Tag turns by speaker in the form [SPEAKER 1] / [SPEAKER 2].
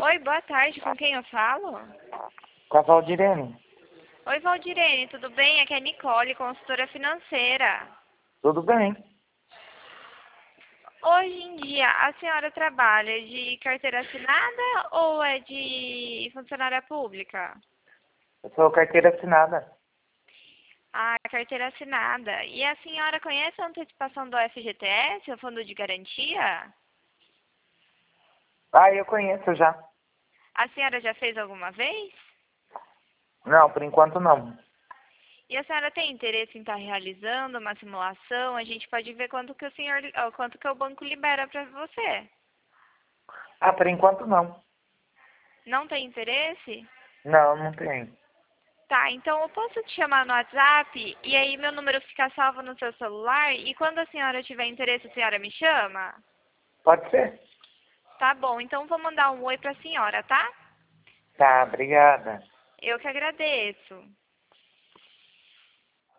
[SPEAKER 1] Oi, boa tarde. Com quem eu falo?
[SPEAKER 2] Com a Valdirene.
[SPEAKER 1] Oi, Valdirene, tudo bem? Aqui é a Nicole, consultora financeira.
[SPEAKER 2] Tudo bem?
[SPEAKER 1] Hoje em dia, a senhora trabalha de carteira assinada ou é de funcionária pública?
[SPEAKER 2] Eu sou carteira assinada.
[SPEAKER 1] Ah, carteira assinada. E a senhora conhece a antecipação do FGTS, o Fundo de Garantia?
[SPEAKER 2] Ah, eu conheço já.
[SPEAKER 1] A senhora já fez alguma vez?
[SPEAKER 2] Não, por enquanto não.
[SPEAKER 1] E a senhora tem interesse em estar realizando uma simulação? A gente pode ver quanto que quanto que o banco libera para você.
[SPEAKER 2] Ah, por enquanto não.
[SPEAKER 1] Não tem interesse?
[SPEAKER 2] Não, não tem.
[SPEAKER 1] Tá, então eu posso te chamar no WhatsApp e aí meu número fica salvo no seu celular e quando a senhora tiver interesse, a senhora me chama?
[SPEAKER 2] Pode ser?
[SPEAKER 1] Tá bom, então vou mandar um oi pra senhora, tá?
[SPEAKER 2] Tá, obrigada.
[SPEAKER 1] Eu que agradeço.